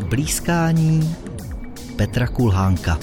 Blýskání Petra Kulhánka.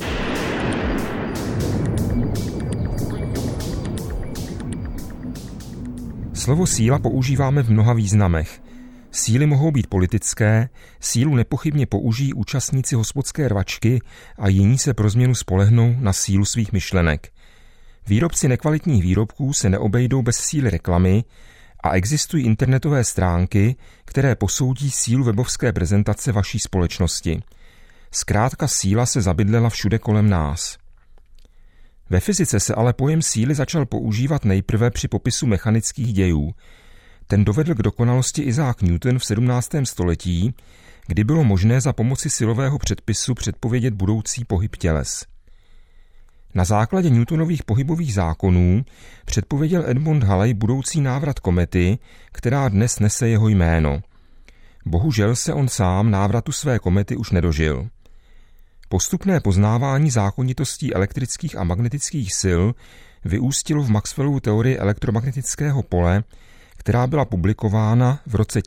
Slovo síla používáme v mnoha významech. Síly mohou být politické, sílu nepochybně použijí účastníci hospodské rvačky a jiní se pro změnu spolehnou na sílu svých myšlenek. Výrobci nekvalitních výrobků se neobejdou bez síly reklamy a existují internetové stránky, které posoudí sílu webovské prezentace vaší společnosti. Zkrátka síla se zabydlela všude kolem nás. Ve fyzice se ale pojem síly začal používat nejprve při popisu mechanických dějů. Ten dovedl k dokonalosti Isaac Newton v 17. století, kdy bylo možné za pomoci silového předpisu předpovědět budoucí pohyb těles. Na základě Newtonových pohybových zákonů předpověděl Edmund Halley budoucí návrat komety, která dnes nese jeho jméno. Bohužel se on sám návratu své komety už nedožil. Postupné poznávání zákonitostí elektrických a magnetických sil vyústilo v Maxwellovu teorii elektromagnetického pole, která byla publikována v roce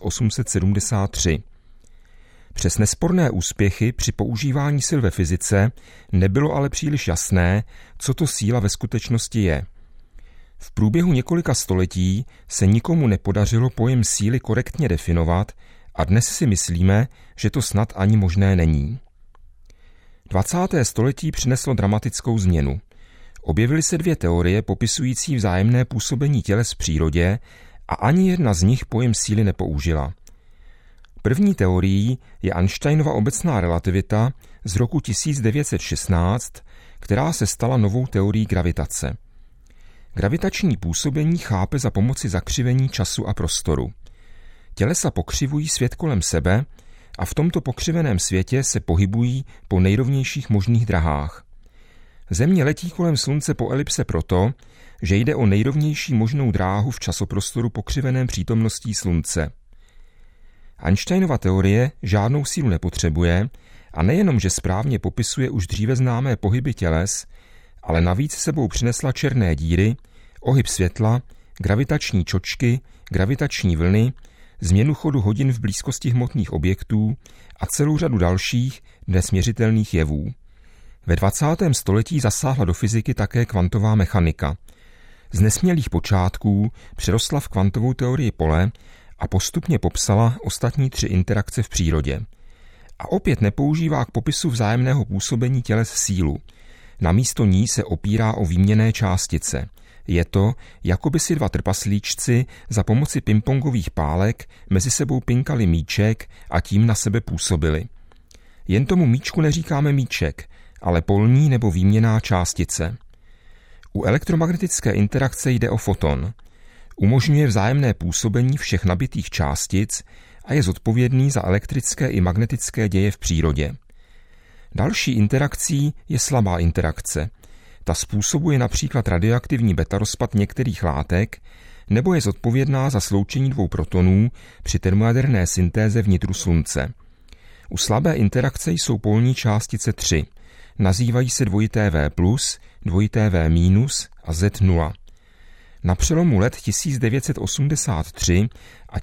1873. Přes nesporné úspěchy při používání sil ve fyzice nebylo ale příliš jasné, co to síla ve skutečnosti je. V průběhu několika století se nikomu nepodařilo pojem síly korektně definovat a dnes si myslíme, že to snad ani možné není. 20. století přineslo dramatickou změnu. Objevily se dvě teorie popisující vzájemné působení těles v přírodě a ani jedna z nich pojem síly nepoužila. První teorií je Einsteinova obecná relativita z roku 1916, která se stala novou teorií gravitace. Gravitační působení chápe za pomoci zakřivení času a prostoru. Tělesa pokřivují svět kolem sebe a v tomto pokřiveném světě se pohybují po nejrovnějších možných drahách. Země letí kolem Slunce po elipse proto, že jde o nejrovnější možnou dráhu v časoprostoru pokřiveném přítomností Slunce. Einsteinova teorie žádnou sílu nepotřebuje a nejenom, že správně popisuje už dříve známé pohyby těles, ale navíc sebou přinesla černé díry, ohyb světla, gravitační čočky, gravitační vlny, změnu chodu hodin v blízkosti hmotných objektů a celou řadu dalších dnes měřitelných jevů. Ve 20. století zasáhla do fyziky také kvantová mechanika. Z nesmělých počátků přerostla v kvantovou teorii pole a postupně popsala ostatní tři interakce v přírodě. A opět nepoužívá k popisu vzájemného působení těles sílu. Namísto ní se opírá o výměnné částice. Je to, jako by si dva trpaslíčci za pomoci pingpongových pálek mezi sebou pinkali míček a tím na sebe působili. Jen tomu míčku neříkáme míček, ale polní nebo výměnná částice. U elektromagnetické interakce jde o foton. Umožňuje vzájemné působení všech nabitých částic a je zodpovědný za elektrické i magnetické děje v přírodě. Další interakcí je slabá interakce. Ta způsobuje například radioaktivní betarozpad některých látek nebo je zodpovědná za sloučení dvou protonů při termojaderné syntéze vnitru Slunce. U slabé interakce jsou polní částice 3. Nazývají se dvojité V+, dvojité V- a Z0. Na přelomu let 1983 a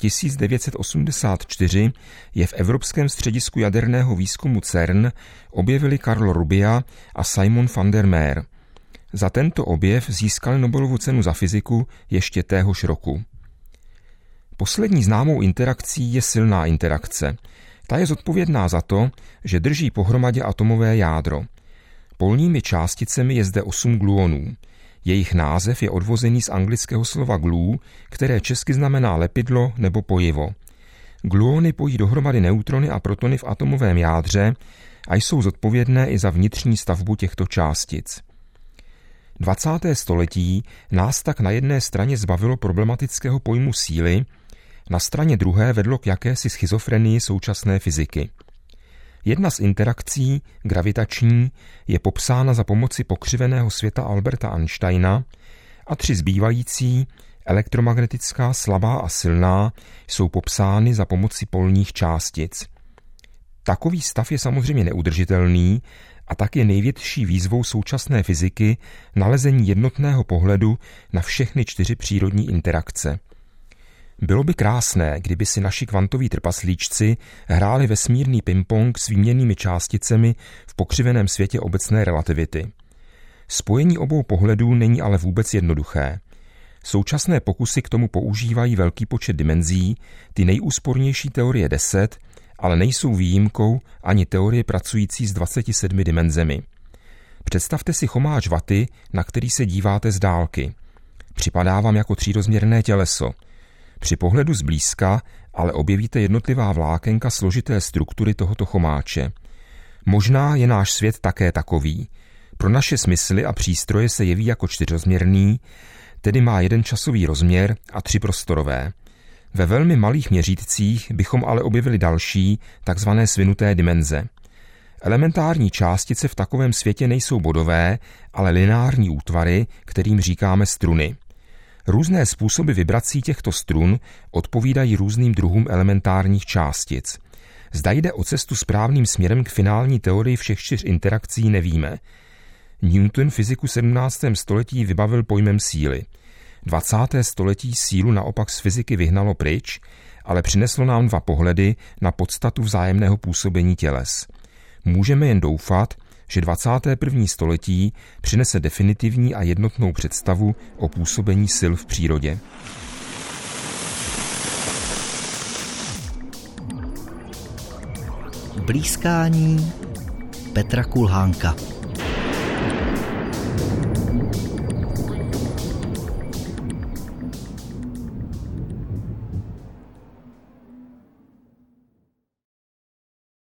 1984 je v Evropském středisku jaderného výzkumu CERN objevili Karl Rubia a Simon van der Meer. Za tento objev získali Nobelovu cenu za fyziku ještě téhož roku. Poslední známou interakcí je silná interakce. Ta je zodpovědná za to, že drží pohromadě atomové jádro. Polními částicemi je zde 8 gluonů. Jejich název je odvozený z anglického slova glue, které česky znamená lepidlo nebo pojivo. Gluony pojí dohromady neutrony a protony v atomovém jádře a jsou zodpovědné i za vnitřní stavbu těchto částic. 20. století nás tak na jedné straně zbavilo problematického pojmu síly, na straně druhé vedlo k jakési schizofrenii současné fyziky. Jedna z interakcí, gravitační, je popsána za pomoci pokřiveného světa Alberta Einsteina a 3 zbývající, elektromagnetická, slabá a silná, jsou popsány za pomoci polních částic. Takový stav je samozřejmě neudržitelný a tak je největší výzvou současné fyziky nalezení jednotného pohledu na všechny 4 přírodní interakce. Bylo by krásné, kdyby si naši kvantoví trpaslíčci hráli vesmírný ping-pong s výměnnými částicemi v pokřiveném světě obecné relativity. Spojení obou pohledů není ale vůbec jednoduché. Současné pokusy k tomu používají velký počet dimenzí, ty nejúspornější teorie 10, ale nejsou výjimkou ani teorie pracující s 27 dimenzemi. Představte si chomáč vaty, na který se díváte z dálky. Připadá vám jako třírozměrné těleso. Při pohledu zblízka ale objevíte jednotlivá vlákenka složité struktury tohoto chomáče. Možná je náš svět také takový. Pro naše smysly a přístroje se jeví jako čtyřrozměrný, tedy má jeden časový rozměr a 3 prostorové. Ve velmi malých měřítcích bychom ale objevili další, takzvané svinuté dimenze. Elementární částice v takovém světě nejsou bodové, ale lineární útvary, kterým říkáme struny. Různé způsoby vibrací těchto strun odpovídají různým druhům elementárních částic. Zda jde o cestu správným směrem k finální teorii všech 4 interakcí, nevíme. Newton fyziku 17. století vybavil pojmem síly. 20. století sílu naopak z fyziky vyhnalo pryč, ale přineslo nám 2 pohledy na podstatu vzájemného působení těles. Můžeme jen doufat, že 21. století přinese definitivní a jednotnou představu o působení sil v přírodě. Blýskání Petra Kulhánka.